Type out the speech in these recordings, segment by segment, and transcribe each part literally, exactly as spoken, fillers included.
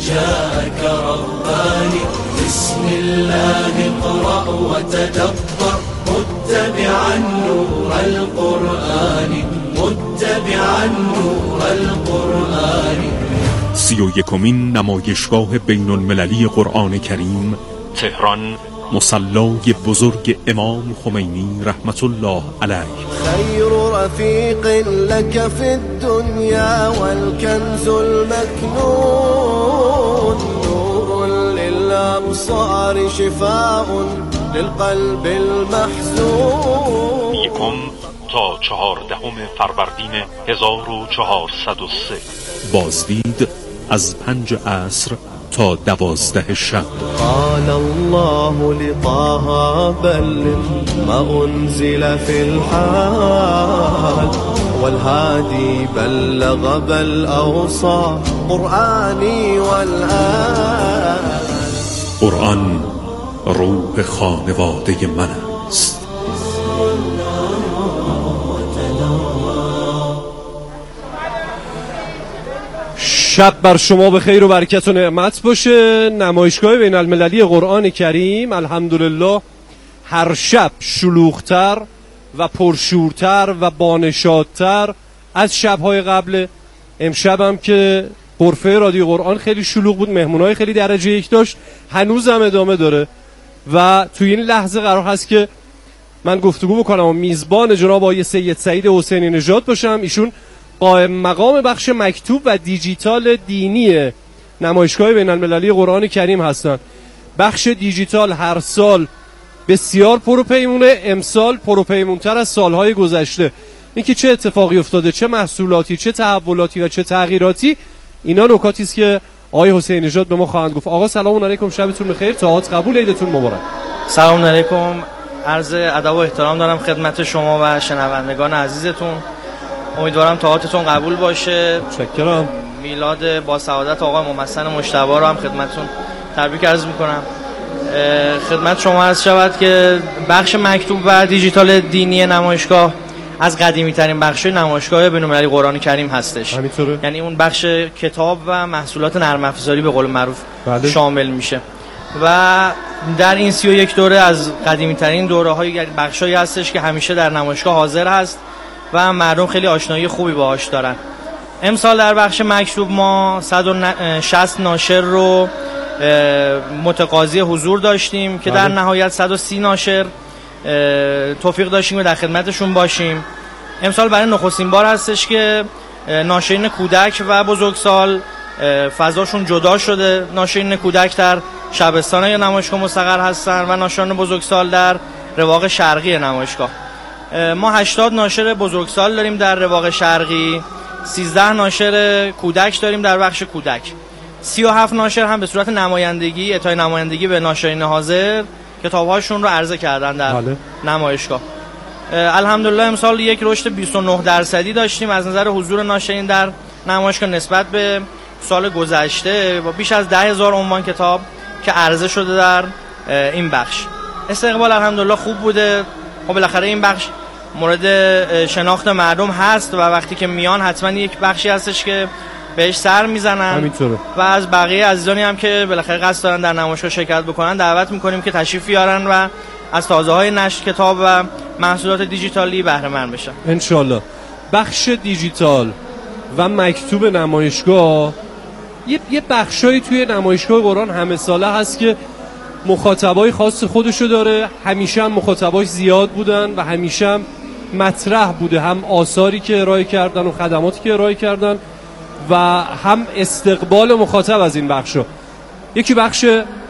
جاءك رباني بسم الله اقرأ وتدبر متبعا نور القرآن متبعا نور القرآن. سی و یکمین نمایشگاه بین المللی قرآن کریم تهران، مصلای بزرگ امام خمینی رحمت الله علیه. خیر رفیق لك في الدنيا والكنز المكنون نور للأبصار شفاء للقلب المحزون. یکم تا چهاردهم فروردین هزار و چهارصد و سه. بازدید از پنج عصر تا دوازده شب. قال الله لطه بلغ ما انزل في الحال والهادي بلغ بل اوصى قرآني والآن. قرآن روح خانواده من است. شب بر شما به خیر و برکت و نعمت باشه. نمایشگاه بین المللی قرآن کریم الحمدلله هر شب شلوغ‌تر و پرشورتر و بانشادتر از شب‌های قبل. امشب هم که غرفه رادیو قرآن خیلی شلوغ بود، مهمونای خیلی درجه یک داشت، هنوز هم ادامه داره و توی این لحظه قرار هست که من گفتگو بکنم و میزبان جناب آقای سید سعید حسینی نژاد باشم. ایشون قائم مقام بخش مکتوب و دیجیتال دینی نمایشگاه بین المللی قرآن کریم هستند. بخش دیجیتال هر سال بسیار پروپیمونه، امسال پروپیمونتر از سالهای گذشته. اینکه چه اتفاقی افتاده، چه محصولاتی، چه تحولاتی و چه تغییراتی، اینا نکاتی است که آقای حسین نژاد به ما خواهند گفت. آقا سلام علیکم، شبتون بخیر، طاعات قبول، عیدتون مبارک. سلام علیکم، عرض ادب و احترام دارم خدمت شما و شنوندگان عزیزتون. امیدوارم طاعاتتون قبول باشه. متشکرم. میلاد با سعادت آقای ممثل مجتبی رو هم خدمتتون تبریک عرض میکنم. خدمت شما عرض شود که بخش مکتوب و دیجیتال دینی نمایشگاه از قدیمی ترین بخش نمایشگاه بین‌المللی قرآن کریم هستش. همینطوره. یعنی اون بخش کتاب و محصولات نرم افزاری به قول معروف بله. شامل میشه و در این سی و یک دوره از قدیمی ترین دوره های بخشایی هستش که همیشه در نمایشگاه حاضر هست و مردم خیلی آشنایی خوبی باهاش دارن. امسال در بخش مکتوب ما صد و شصت ناشر رو متقاضی حضور داشتیم که در نهایت صد و سی ناشر توفیق داشتیم و در خدمتشون باشیم. امسال برای نخستین بار هستش که ناشرین کودک و بزرگسال فضاشون جدا شده. ناشرین کودک در شبستان یا نمایشگاه مستقر هستن و ناشران بزرگسال در رواق شرقی نمایشگاه. ما هشتاد ناشر بزرگسال داریم در رواق شرقی، سیزده ناشر کودک داریم در بخش کودک، سی و هفت ناشر هم به صورت نمایندگی اتای نمایندگی به ناشرین حاضر کتاب‌هاشون رو عرضه کردن در بله. نمایشگاه. الحمدلله امسال یک رشد بیست و نه درصدی داشتیم از نظر حضور ناشرین در نمایشگاه نسبت به سال گذشته با بیش از ده هزار عنوان کتاب که عرضه شده در این بخش. استقبال الحمدلله خوب بوده. خب بالاخره این بخش مورد شناخت مردم هست و وقتی که میان حتما یک بخشی هستش که بهش سر میزنن همینطوره. و از بقیه عزیزانی هم که بالاخره قصد دارن در نمایشگاه شرکت بکنن دعوت میکنیم که تشریف بیارن و از تازه های نشر کتاب و محصولات دیجیتالی بهره مند بشن ان شاء الله. بخش دیجیتال و مکتوب نمایشگاه یه یه بخشایی توی نمایشگاه قرآن همه ساله هست که مخاطبای خاص خودشو داره. همیشه هم مخاطباش زیاد بودن و همیشه هم مطرح بوده، هم آثاری که ارائه کردن و خدماتی که ارائه کردن و هم استقبال مخاطب از این بخشا. یکی بخش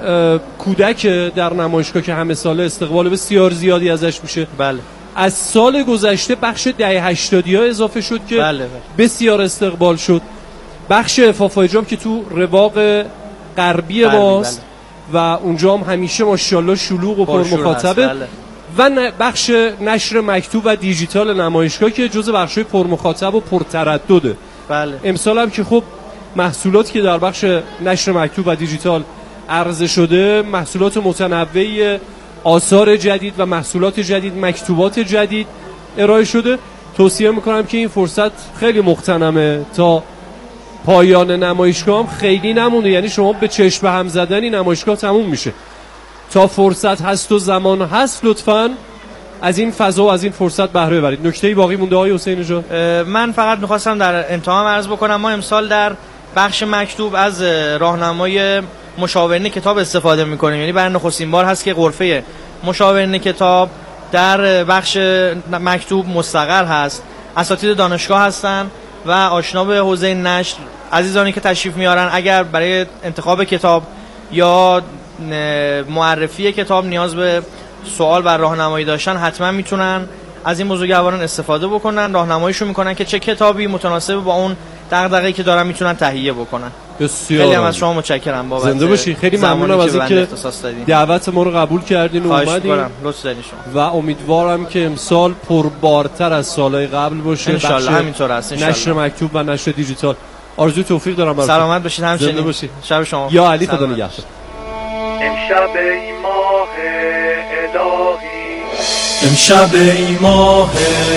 کودک در نمایشگاه که همه ساله استقبال بسیار زیادی ازش میشه. بله. از سال گذشته بخش دهه هشتادی ها اضافه شد که بله بله. بسیار استقبال شد. بخش عفاف و اجام که تو رواق غربی ماست بله. و اونجا هم همیشه ماشاءالله شلوغ و پر مخاطبه بله. و بخش نشر مکتوب و دیجیتال نمایشگاه که جزء بخشای پر مخاطب و پر تردده. بله. امسال هم که خب محصولاتی که در بخش نشر مکتوب و دیجیتال عرضه شده محصولات متنوعی، آثار جدید و محصولات جدید، مکتوبات جدید ارائه شده. توصیه میکنم که این فرصت خیلی مغتنمه تا پایان نمایشگاه هم خیلی نمونده، یعنی شما به چشم هم زدنی نمایشگاه تموم میشه. تا فرصت هست و زمان هست لطفاً از این فضا و از این فرصت بهره ببرید. نکته‌ای باقی مونده آقای حسین جان؟ من فقط می‌خواستم در انتها عرض بکنم ما امسال در بخش مکتوب از راهنمای مشاورین کتاب استفاده می‌کنیم، یعنی برای نخستین بار هست که غرفه مشاورین کتاب در بخش مکتوب مستقر هست. اساتید دانشگاه هستن و آشنا به حوزه نشر عزیزانی که تشریف میارن اگر برای انتخاب کتاب یا معرفی کتاب نیاز به سوال و راهنمایی داشتن حتما میتونن از این بزرگواران استفاده بکنن، راهنماییشون میکنن که چه کتابی متناسب با اون دغدغه‌ای که دارن میتونن تهیه بکنن. بسیار خیلی هم از شما متشکرم بابت زنده باشی. خیلی ممنونم از اینکه دعوت ما رو قبول کردین و اومدین. لطف دارین شما. و امیدوارم که امسال پربارتر از سالهای قبل باشه. ان شاء الله همینطور است. ان شاء الله. نشر مکتوب و نشر دیجیتال. آرزوی توفیق دارم براتون. سلامت باشید همچنین. زنده باشید. شب شما. یا علی خدا نگهدار. امشب ای ماه الهی امشب ای ماه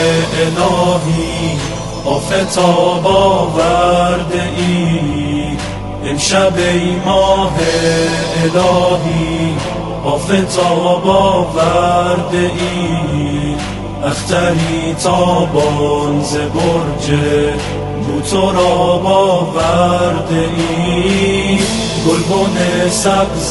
الهی آفتاب آورده ای امشب ای ماه الهی آفتاب آورده ای اختری تابان ز برج بوتراب آورده ای گلبن سبز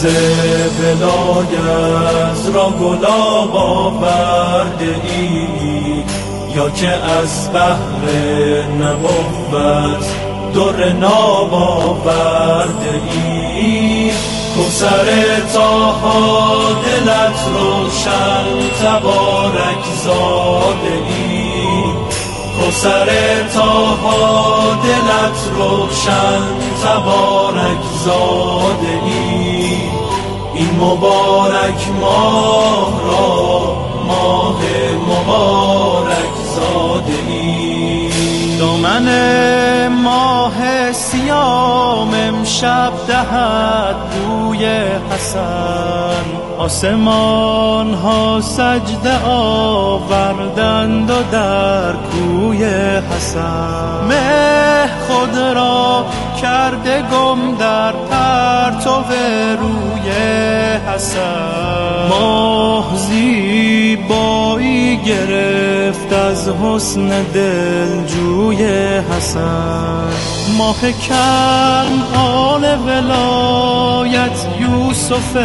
ولایت را گلاب آورده ای یا که از بحر نبوت در ناب آورده ای کوثر طاها دلت روشن تبارک زاده ای کوثر طاها دلت روشن تبارک زاده ای این مبارک ماه را ماه مبارک زاده ای دامن ماه سیام امشب دهد بوی حسن آسمان ها سجده آوردند و در کوی حسن مه خود را کرده گم در پرتو روی حسن ماه زیبایی گرفت از حسن دلجوی حسن ماه کنعان ولایت یوسف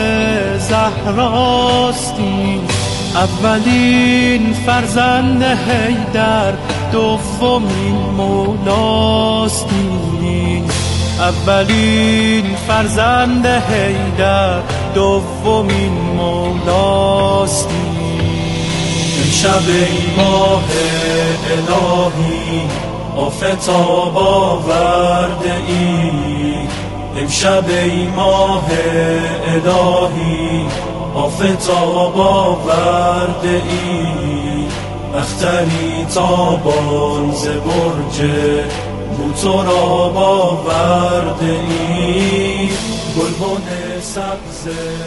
زهراستی اولین فرزند حیدر دومین مولاستی اولین فرزند حیدر دومین مولاستی امشب ای ماه الهی آفتاب آورده ای امشب ای ماه الهی آفتاب آورده ای اختری تابان ز برج بوتراب آورده ای گلبن سبز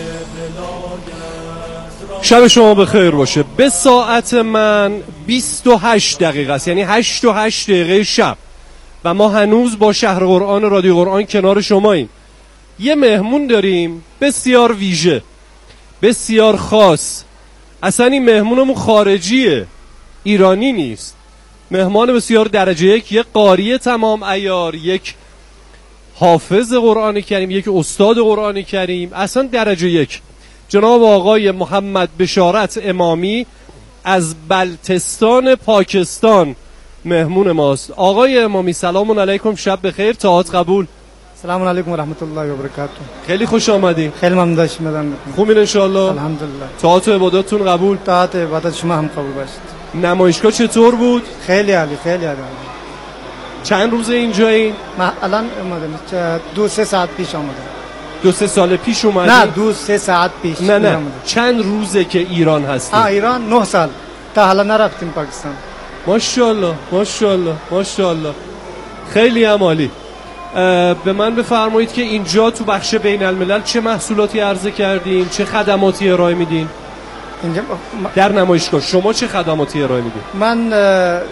ولایت شب شما بخیر باشه. به ساعت من بیست و هشت دقیقه است، یعنی هشت و هشت دقیقه شب و ما هنوز با شهر قرآن رادیو قرآن کنار شماییم. یه مهمون داریم بسیار ویژه، بسیار خاص. اصلا این مهمونمون خارجیه، ایرانی نیست. مهمان بسیار درجه یک، یک قاری تمام عیار، یک حافظ قرآن کریم، یک استاد قرآن کریم، اصلا درجه یک. جناب آقای محمد بشارت امامی از بلتستان پاکستان مهمون ماست. آقای امامی سلام علیکم، شب بخیر، طاعت قبول. سلام علیکم و رحمت الله و برکاته. خیلی خوش آمدین. خیلی ممنون داشت میدم. خوبین ان شاء الله؟ الحمدلله. طاعت و عباداتتون قبول؟ طاعت و عبادات شما هم قبول باشید. نمایشگاه چطور بود؟ خیلی عالی، خیلی عالی. چند روز اینجایین؟ ما الان اومدم دو سه ساعت پیش اومدم. دو سه سال پیش اومدین؟ نه دو سه ساعت پیش. نه نه اومدم. چند روزه که ایران هستید؟ آ ایران نه سال. تا حالا نرفتیم پاکستان. ماشاءالله ماشاءالله ماشاءالله. خیلی هم عالی. به من بفرمایید که اینجا تو بخش بین الملل چه محصولاتی عرضه کردین، چه خدماتی ارائه میدین؟ اینجا در نمایشگاه شما چه خدماتی ارائه میدین؟ من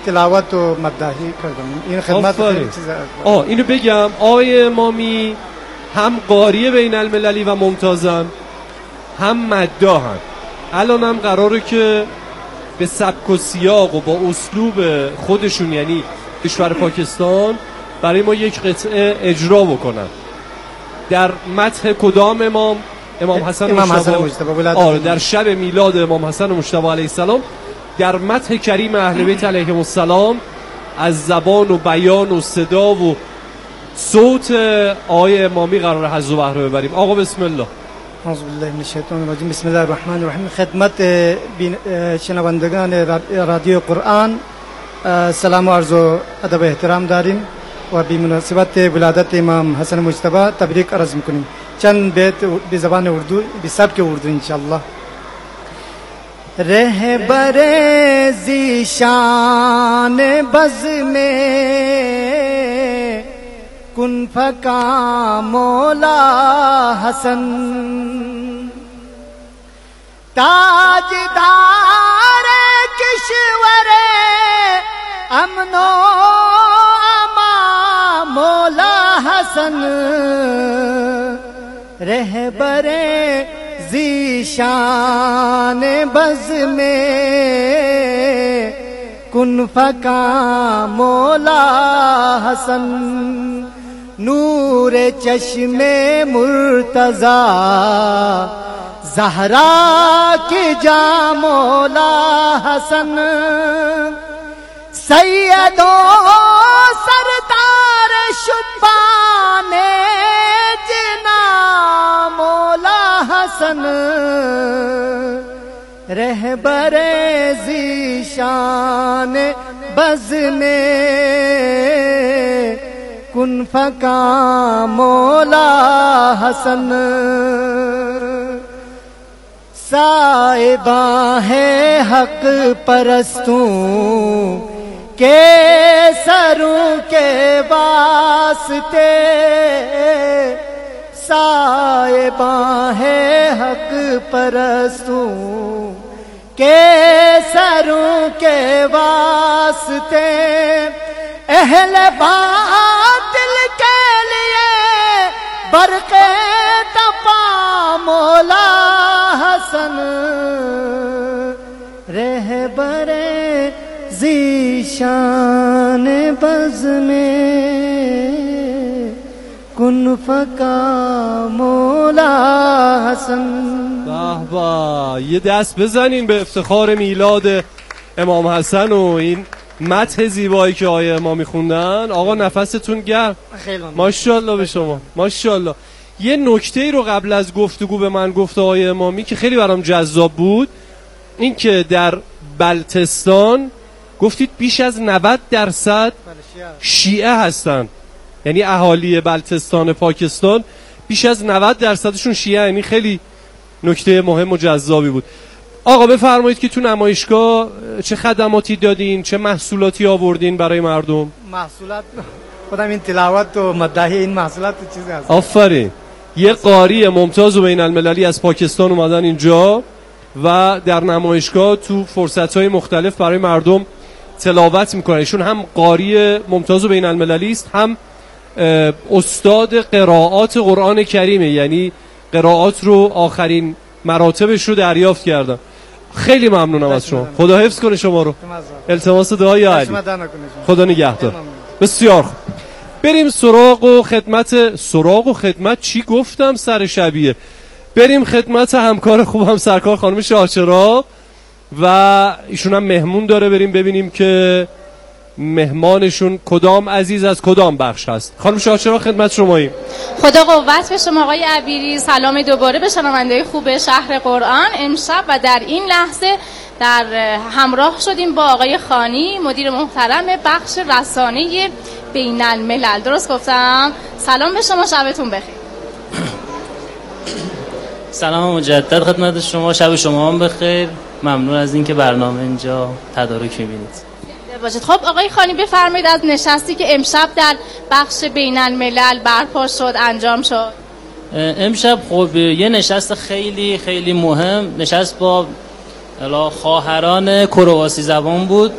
تلاوت و مداحی کردم. این خدمت خیلی چیز آه اینو بگم آقای امامی هم قاری بین المللی و ممتازن هم مداحن. الان هم قراره که به سبک و سیاق و با اسلوب خودشون یعنی کشور پاکستان برای ما یک قطعه اجرا بکنن. در مدح کدام امام؟ امام حسن مجتبی. آره در شب میلاد امام حسن مجتبی علیه السلام در مدح کریم اهل بیت علیهم السلام از زبان و بیان و صدا و صوت آقای امامی قرار حظ و بهره ببریم. آقا بسم الله. اعوذ بالله من الشیطان الرجیم. بسم الله الرحمن الرحیم. خدمت شنوندگان رادیو قرآن سلام و عرض و ادب و احترام داریم و به مناسبت ولادت امام حسن مجتبی تبریک عرض میکنیم. چند بیت به زبان اردو به سبک اردو انشاءالله. رہبر ذیشان بز میں کن فکا مولا حسن تاجدار کشور امن و امان مولا حسن رہبر ذیشان بز میں کن فکا مولا حسن نور چشم مرتضی زہرا کی جا مولا حسن سید و سردار شبان جنا مولا حسن رہبر ذیشان بز میں کن فکا مولا حسن صاحباں ہے حق پرستوں کے سروں کے واسطے صاحباں ہے حق پرستوں کے سروں کے واسطے اہل باطل کے لیے برق تپا مولا حسن رہبر ذیشان بز میں کن فکا مولا حسن. به به یه دست بزنین به افتخار میلاد امام حسن و این مدح زیبایی که آقای امامی خوندن. آقا نفستون گرم. ماشاءالله به شما ماشاءالله. یه نکته ای رو قبل از گفتگو به من گفت آقای امامی که خیلی برام جذاب بود، این که در بلتستان گفتید بیش از نود درصد شیعه هستن، یعنی اهالی بلتستان پاکستان بیش از نود درصدشون شیعه، یعنی خیلی نکته مهم و جذابی بود. آقا بفرمایید که تو نمایشگاه چه خدماتی دادین، چه محصولاتی آوردین برای مردم؟ محصولات خودم این تلاوت و مداحی این محصولات چیزی هست. آفرین. یه قاری ممتاز و بین المللی از پاکستان اومدن اینجا و در نمایشگاه تو فرصت‌های مختلف برای مردم تلاوت میکنن. ایشون هم قاری ممتاز و بین المللی است، هم استاد قرائات قرآن کریمه، یعنی قرائات رو آخرین مراتبش رو دریافت کردن. خیلی ممنونم از شما. خدا حفظ کنه شما رو. التماس دعای علی. خدا نگهدار. بسیار خوب. بریم سراغ و خدمت سراغ و خدمت چی گفتم سر شبیه. بریم خدمت همکار خوبم سرکار خانم شاهچراغ و ایشون هم مهمون داره. بریم ببینیم که مهمانشون کدام عزیز از کدام بخش هست. خانم شاهچراغ خدمت شماییم. خدا قوت به شما آقای عبیری. سلام دوباره به شنونده خوب شهر قرآن. امشب و در این لحظه در همراه شدیم با آقای خانی مدیر محترم بخش رسانه بین الملل. درست گفتم؟ سلام به شما، شبتون بخیر. سلام مجدد خدمت شما، شب شما هم بخیر. ممنون از اینکه برنامه اینجا تدارک می‌بینید. باشید. خب آقای خانی بفرمایید از نشستی که امشب در بخش بین الملل برپا شد انجام شد. امشب خب یه نشست خیلی خیلی مهم، نشست با خواهران کرواسی زبان بود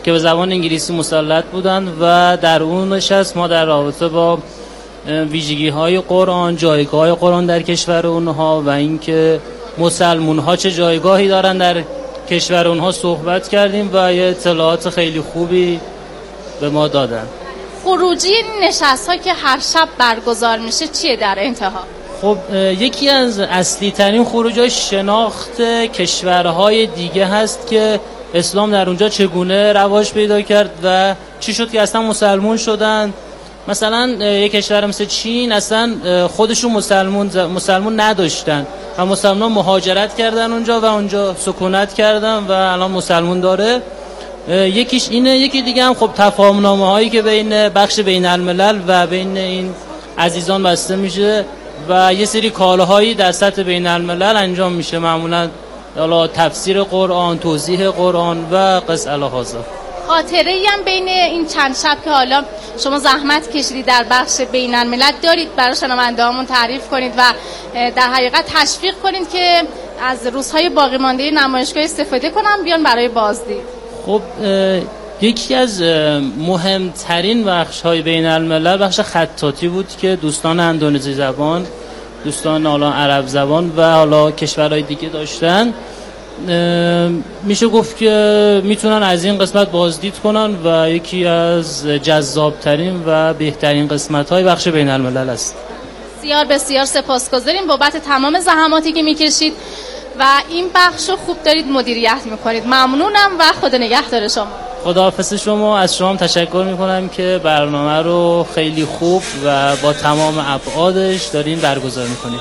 که به زبان انگلیسی مسلط بودند و در اون نشست ما در رابطه با ویژگی های قرآن، جایگاه های قرآن در کشور اونها و اینکه مسلمون ها چه جایگاهی دارن در کشور اونها صحبت کردیم و یه اطلاعات خیلی خوبی به ما دادن. خروجی نشست ها که هر شب برگزار میشه چیه در انتها؟ خب یکی از اصلی ترین خروج‌های شناخت کشورهای دیگه هست که اسلام در اونجا چگونه رواج پیدا کرد و چی شد که اصلا مسلمون شدن. مثلا یک کشور مثل چین اصلا خودشون مسلمون مسلمون نداشتن و مسلمان مهاجرت کردن اونجا و اونجا سکونت کردن و الان مسلمون داره. یکیش اینه. یکی دیگه هم خب تفاهم‌نامه هایی که بین بخش بین الملل و بین این عزیزان بسته میشه و یه سری کارهایی در سطح بین الملل انجام میشه، معمولا حالا تفسیر قرآن، توضیح قرآن و قص الهازا. خاطره ای هم بین این چند شب که حالا شما زحمت کشیدید در بخش بین الملل دارید برای شنونده‌هامون تعریف کنید و در حقیقت تشویق کنید که از روزهای باقی مانده نمایشگاه استفاده کنن بیان برای بازدید؟ خب یکی از مهمترین بخش‌های بین الملل بخش خطاطی بود که دوستان اندونزی زبان، دوستان حالا عرب زبان و حالا کشورهای دیگه داشتن. میشه گفت که میتونن از این قسمت بازدید کنن و یکی از جذابترین و بهترین قسمت‌های بخش بین الملل است. بسیار بسیار سپاسگزاریم بابت تمام زحماتی که میکشید و این بخش رو خوب دارید مدیریت میکنید. ممنونم و خدا نگهدار شما. خداحافظ شما. از شما تشکر میکنم که برنامه رو خیلی خوب و با تمام ابعادش دارین برگزار میکنید.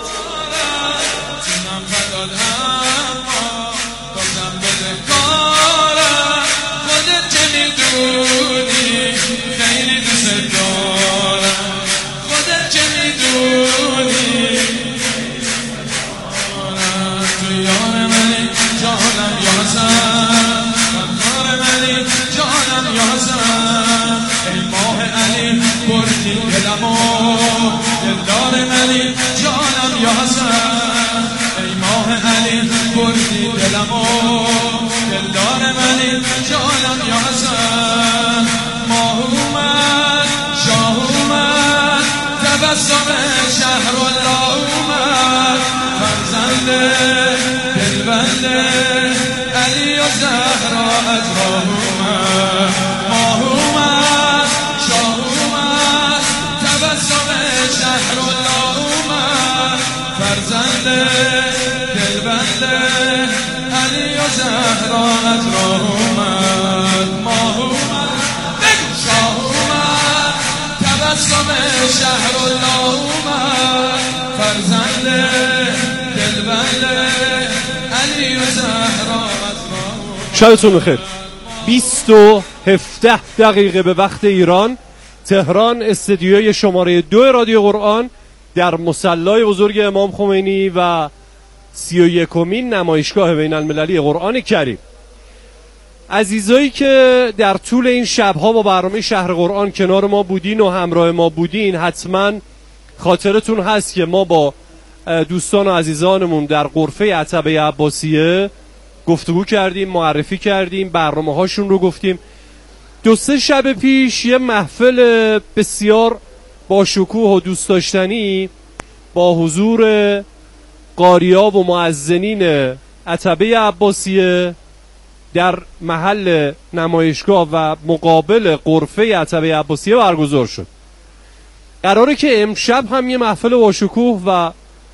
شبتون بخیر. بیست و هفده دقیقه به وقت ایران، تهران، استدیوی شماره دو رادیو قرآن در مصلی بزرگ امام خمینی و سی و یکمین نمایشگاه بین المللی قرآن کریم. عزیزایی که در طول این شبها با برنامه شهر قرآن کنار ما بودین و همراه ما بودین، حتما خاطرتون هست که ما با دوستان و عزیزانمون در غرفه عتبه عباسیه گفتگو کردیم، معرفی کردیم، برنامه هاشون رو گفتیم. دو سه شب پیش یه محفل بسیار با شکوه و دوست داشتنی با حضور قاریاب و مؤذنین عتبه عباسیه در محل نمایشگاه و مقابل غرفه عتبه عباسیه برگزار شد. قراره که امشب هم یه محفل با شکوه و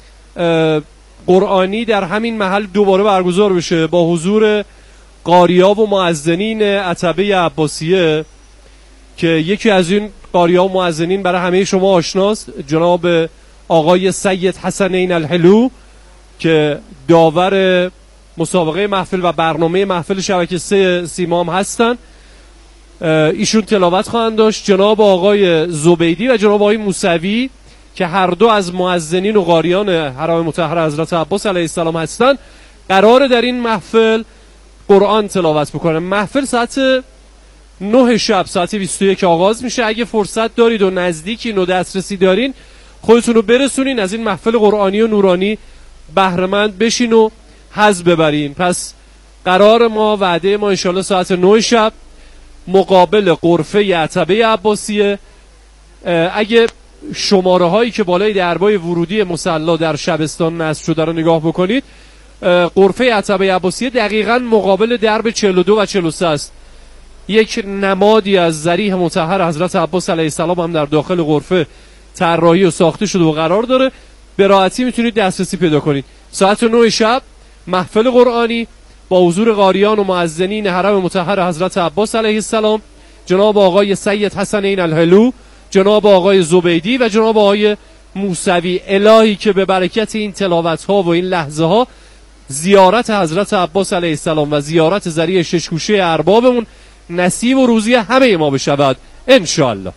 قرآنی در همین محل دوباره برگزار بشه با حضور قاریاب و مؤذنین عتبه عباسیه که یکی از این قاریاب و مؤذنین برای همه شما آشناست، جناب آقای سید حسنین الحلو که داور مسابقه محفل و برنامه محفل شبکه سه سیمام هستن. ایشون تلاوت خواهند داشت. جناب آقای زبیدی و جناب آقای موسوی که هر دو از مؤذنین و قاریان حرم مطهر حضرت عباس علیه السلام هستند قرار در این محفل قرآن تلاوت بکنن. محفل ساعت نه شب ساعت بیست و یک آغاز میشه. اگه فرصت دارید و نزدیکین و دسترسی دارین خودتون رو برسونین از این محفل قرآنی و نورانی بهره‌مند بشین و حظ ببرین. پس قرار ما وعده ما انشالله ساعت نه شب مقابل غرفه عتبه عباسیه. اگه شماره هایی که بالای دربای ورودی مصلا در شبستان نصب شده رو نگاه بکنید، غرفه عتبه عباسیه دقیقاً مقابل درب چهل و دو و چهل و سه است. یک نمادی از ذریح مطهر حضرت عباس علیه السلام هم در داخل غرفه طراحی و ساخته شده و قرار داره. به راحتی میتونید دسترسی پیدا کنید. ساعت نه شب محفل قرآنی با حضور قاریان و مؤذنین حرم مطهر حضرت عباس علیه السلام، جناب آقای سید حسنین الهلو، جناب آقای زبیدی و جناب آقای موسوی. الهی که به برکت این تلاوت ها و این لحظه ها زیارت حضرت عباس علیه السلام و زیارت ذریع ششگوشه اربابمون نصیب و روزی همه ما بشود انشاءالله.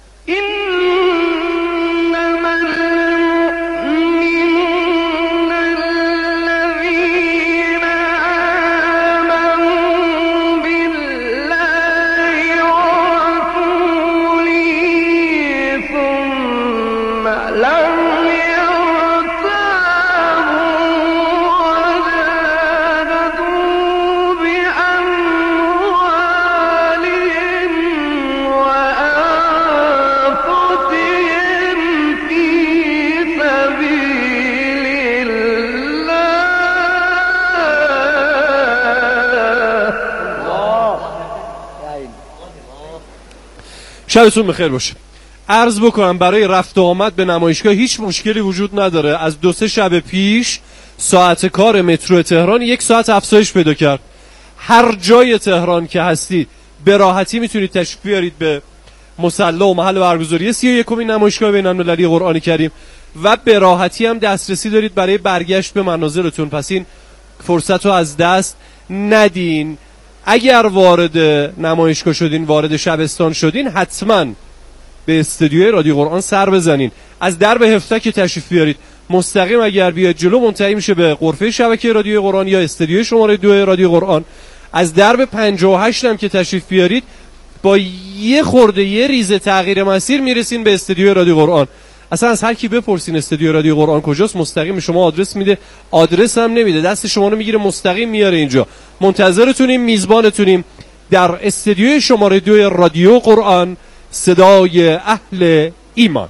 شبتون بخیر باشه. عرض بکنم برای رفت و آمد به نمایشگاه هیچ مشکلی وجود نداره. از دو سه شب پیش ساعت کار مترو تهران یک ساعت افزایش پیدا کرد. هر جای تهران که هستید به راحتی میتونید تشریف بیارید به مصلا و محل برگزاری سی و یکمین نمایشگاه بین‌المللی قرآن کریم و به راحتی هم دسترسی دارید برای برگشت به مناظرتون. پس این فرصت رو از دست ندین. اگر وارد نمایشگاه شدین، وارد شبستان شدین، حتما به استودیوی رادیو قرآن سر بزنین. از درب هفتک تشریف بیارید، مستقیم اگر بیاد جلو منتهی میشه به غرفه شبکه رادیو قرآن یا استودیوی شماره دو رادیو قرآن. از درب پنجاه و هشت هم که تشریف بیارید با یه خورده یه ریزه تغییر مسیر میرسین به استودیوی رادیو قرآن. اصلا از هر کی بپرسین استودیو رادیو قرآن کجاست، مستقیم شما آدرس میده، آدرس هم نمیده، دست شما رو میگیره مستقیم میاره اینجا. منتظرتونیم، میزبانتونیم در استودیوی شماره دو رادیو قرآن، صدای اهل ایمان.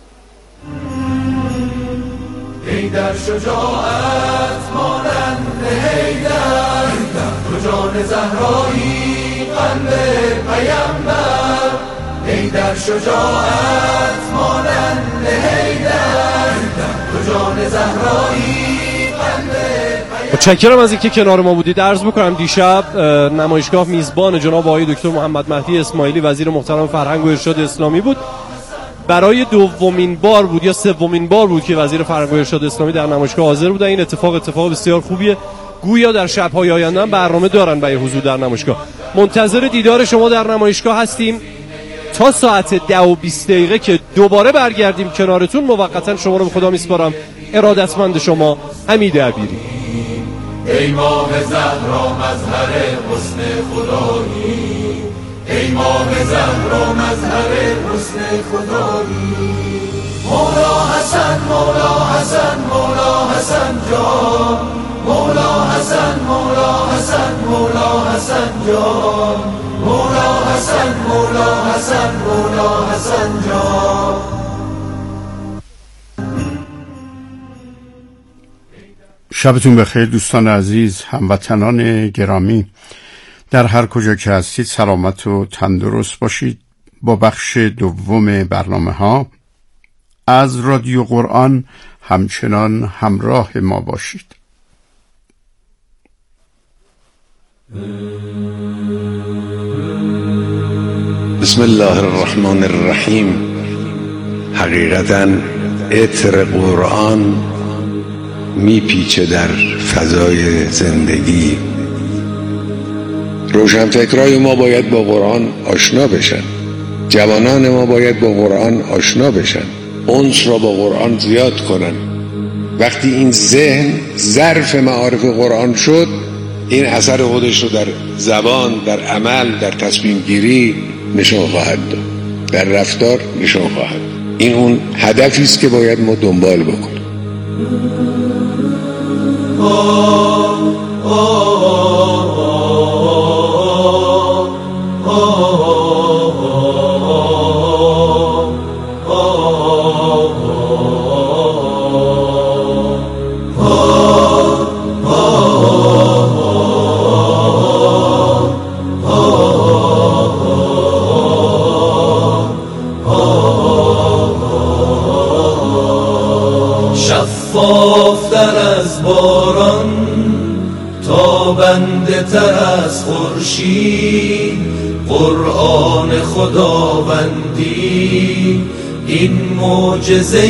حیدر شجاعت مانند حیدر، تو جان زهرایی قلب پیامبر. حیدر شجاعت مانند حیدر، تو جان زهرایی قلب پیامبر. متشکرم از اینکه کنار ما بودید. عرض بکنم دیشب نمایشگاه میزبان جناب آقای دکتر محمد مهدی اسماعیلی وزیر محترم فرهنگ و ارشاد اسلامی بود. برای دومین بار بود یا سومین بار بود که وزیر فرهنگ و ارشاد اسلامی در نمایشگاه حاضر بود. این اتفاق اتفاق بسیار خوبیه. گویا در شب‌های آینده هم برنامه دارن برای حضور در نمایشگاه. منتظر دیدار شما در نمایشگاه هستیم تا ساعت ده و بیست دقیقه که دوباره برگردیم کنارتون. موقتا شما رو به خدا میسپارم. ارادتمند شما، حمید عبیری. ای ماه زهرا مظهر حسن خدایی، ای ماه زهرا مظهر حسن خدایی. مولا حسن مولا حسن مولا حسن جان، مولا حسن مولا حسن مولا حسن جان، مولا حسن مولا حسن مولا حسن جان. شبتون بخیر دوستان عزیز، هموطنان گرامی، در هر کجا که هستید سلامت و تندرست باشید. با بخش دوم برنامه ها از رادیو قرآن همچنان همراه ما باشید. بسم الله الرحمن الرحیم. حقیقتاً عطر قرآن میپیچه در فضای زندگی. روشنفکرای ما باید با قرآن آشنا بشن، جوانان ما باید با قرآن آشنا بشن، انس را با قرآن زیاد کنن. وقتی این ذهن ظرف معارف قرآن شد، این اثر خودش رو در زبان، در عمل، در تصمیم گیری نشان خواهد داد، در رفتار نشان خواهد. این اون هدفی است که باید ما دنبال بکنیم. آه آه آه آه آه شفافتر از باران، تابنده تر از خورشید، قرآن خداوندی این معجزه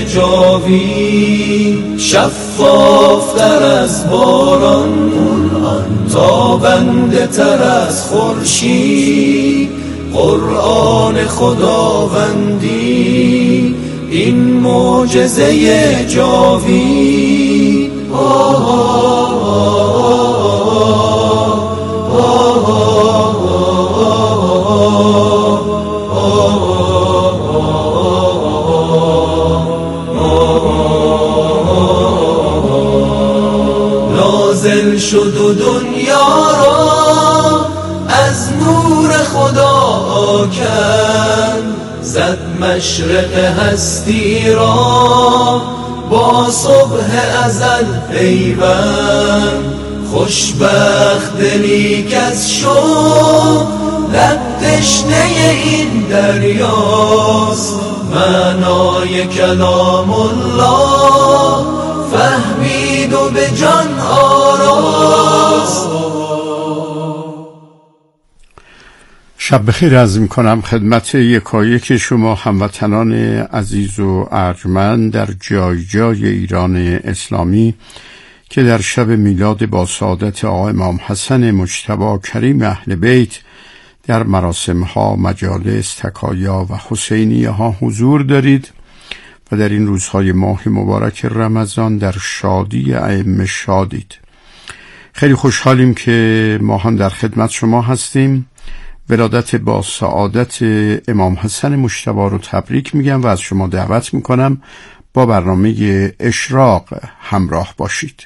جاوید. شفافتر از باران، تابنده تر از خورشید، قرآن خداوندی این معجزه جاوید. آه آه آه نازل شد و دنیا را از نور خدا کن، زد مشرق هستی را با صبح ازل پیوند. خوشبخت دلی کز شد لب تشنه این دریاست، معنای کلام الله فهمید و به جان آراست. شب بخیر عرض می‌کنم خدمت یکایک شما هموطنان عزیز و ارجمند در جای جای ایران اسلامی که در شب میلاد با سعادت آقا امام حسن مجتبی کریم اهل بیت در مراسم‌ها، مجالس، تکایا و حسینیه ها حضور دارید و در این روزهای ماه مبارک رمضان در شادی ائمه شادید. خیلی خوشحالیم که ماهان در خدمت شما هستیم. ولادت با سعادت امام حسن مجتبی رو تبریک میگم و از شما دعوت میکنم با برنامه اشراق همراه باشید.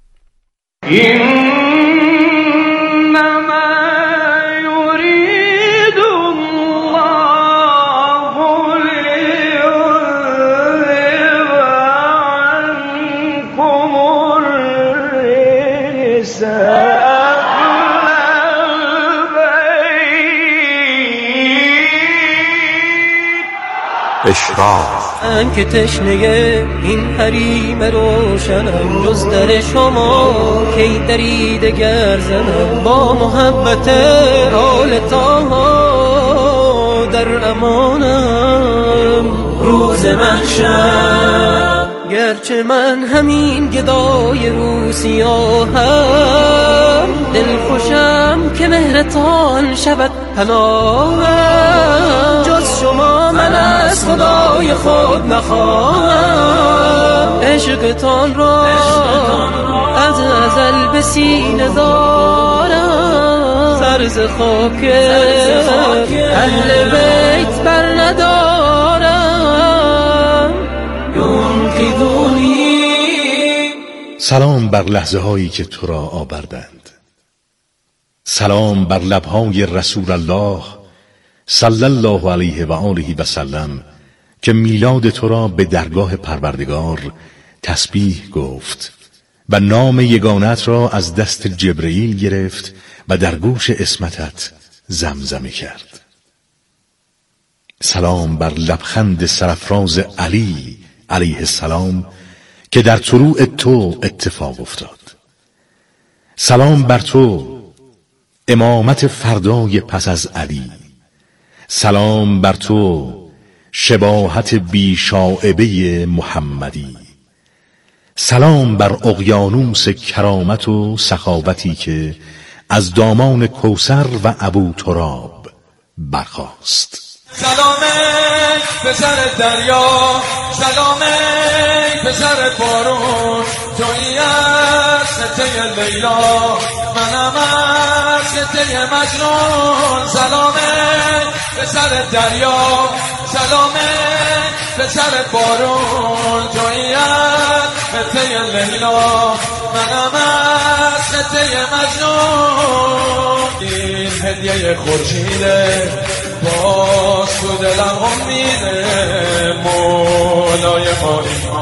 من که تشنه این حریم روشنم، جز در شما کی دری دگر زنم. با محبت آل طه در امانم روز محشر. گرچه من همین گدای رو سیاهم، دل خوشم که مهرتان شود پناهم. جز شما من از خدای خود نخواهم، عشقتان را از ازل به سینه دارم. سرز خاک اهل بیت بر ندارم. ینقذونی. سلام بر لحظه هایی که تو را آوردند، سلام بر لبهای رسول الله صلی الله علیه و آله و سلم که میلاد تو را به درگاه پروردگار تسبیح گفت و نام یگانت را از دست جبرئیل گرفت و در گوش اسمتت زمزمه کرد. سلام بر لبخند سرافراز علی علیه السلام که در طلوع تو اتفاق افتاد. سلام بر تو امامت فردای پس از علی. سلام بر تو شباهت بی شائبه محمدی. سلام بر اقیانوس کرامت و سخاوتی که از دامان کوثر و ابو تراب برخاست. سلام پسر دریا، سلام پسر بارون، تویی از سته لیلا، منم از سته مجنون. سلام پسر دریا، سلام پسر بارون، تویی از سته لیلا، منم از سته مجنون. این هدیه خورشیده باز تو دلم امیده، مولای ما این